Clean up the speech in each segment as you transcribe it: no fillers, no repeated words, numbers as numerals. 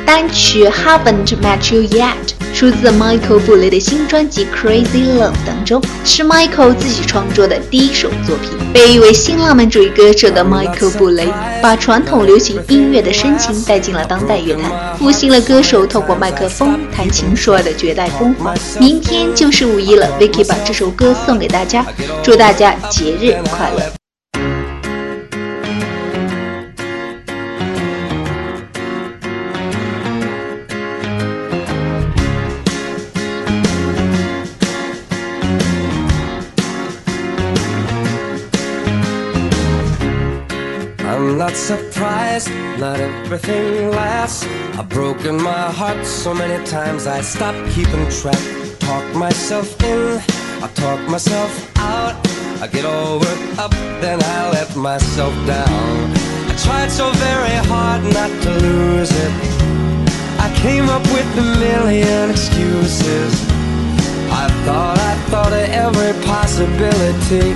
单曲 Haven't Met You Yet 出自 Michael 布雷的新专辑 Crazy Love 当中，是 Michael 自己创作的第一首作品。被誉为新浪漫主义歌手的 Michael 布雷，把传统流行音乐的深情带进了当代乐坛，复兴了歌手透过麦克风谈情说爱的绝代风华。明天就是五一了 ，Vicky 把这首歌送给大家，祝大家节日快乐。 I'm not surprised, not everything lasts. I've broken my heart so many times I stopped keeping track. Talk myself in, I talk myself out. I get all worked up, then I let myself down. I tried so very hard not to lose it. I came up with a million excuses. I thought of every possibility.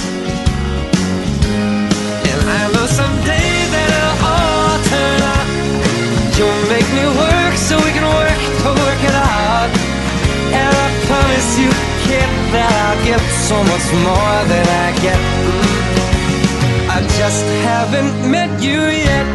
I know someday that it'll all turn out. You'll make me work so we can work to work it out. And I promise you, kid, that I'll give so much more than I get. I just haven't met you yet.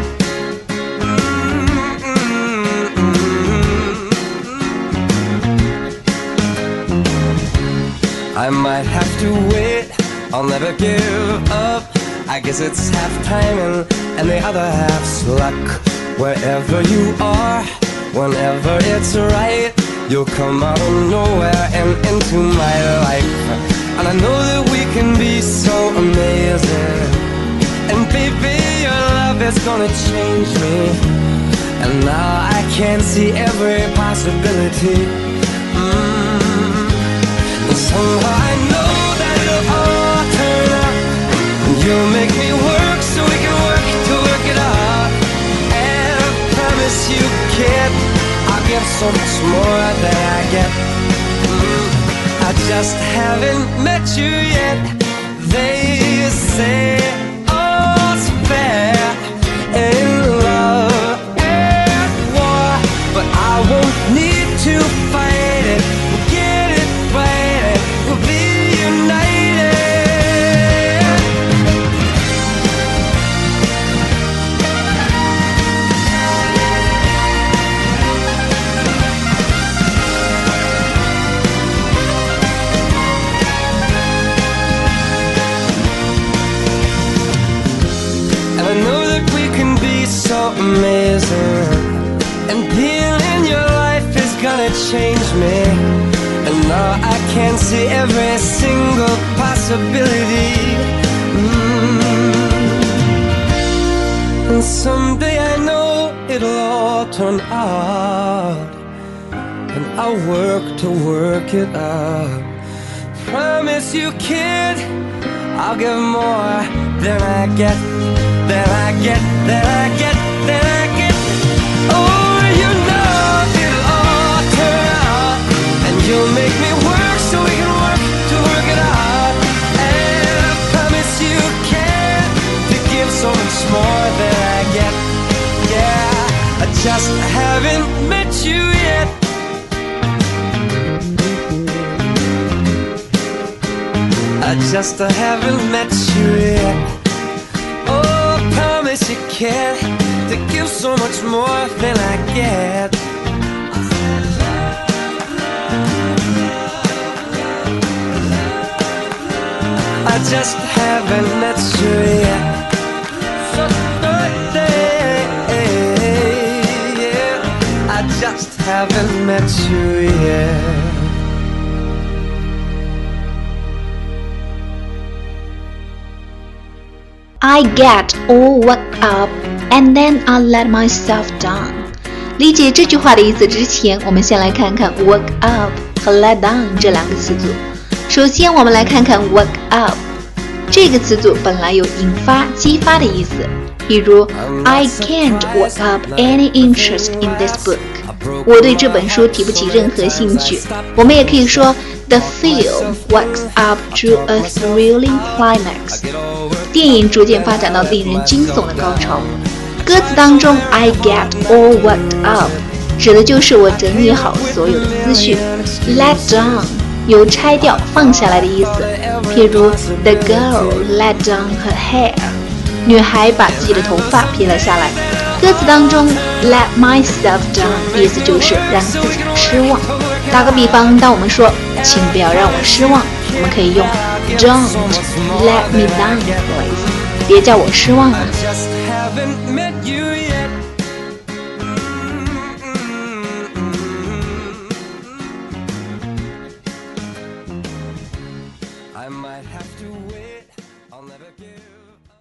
I might have to wait, I'll never give up. I guess it's half timing and the other half's luck. Wherever you are, whenever it's right, you'll come out of nowhere and into my life. And I know that we can be so amazing. And baby, your love is gonna change me. And now I can see every possibility. And somehow I know that it'll all turn out. You'll make me work so we can work to work it out. And I promise you, kid, I'll give so much more than I get. I just haven't met you yet. They say all's fair in love and war, but I won't need to fight it. We'll get it right, we'll be united. I know that we can be so amazing. And being in your life is gonna change me. And now I can see every single possibility. And someday I know it'll all turn out. And I'll work to work it out. Promise you, kid, I'll give more than I get. Then I get, then I get, then I get. Oh, you know it'll all turn out. And you'll make me work so we can work to work it out. And I promise you can to give so much more than I get. Yeah, I just haven't met you yet. I just haven't met you yet. You care to give so much more than I get. I just haven't met you yet. So birthday, yeah. I just haven't met you yet. I get all worked up and then I let myself down. 理解这句话的意思之前，我们先来看看 work up 和 let down 这两个词组。首先，我们来看看 work up 这个词组本来有引发、激发的意思，比如 I can't work up any interest in this book. 我对这本书提不起任何兴趣。我们也可以说 The film works up to a thrilling climax. 电影逐渐发展到令人惊悚的高潮。歌词当中 I get all worked up 指的就是我整理好所有的思绪。Let down 有拆掉、放下来的意思。譬如 The girl let down her hair， 女孩把自己的头发披了下来。歌词当中 Let myself down 意思就是让自己失望。打个比方，当我们说请不要让我失望，我们可以用 Don't let me down please， 别叫我失望啊。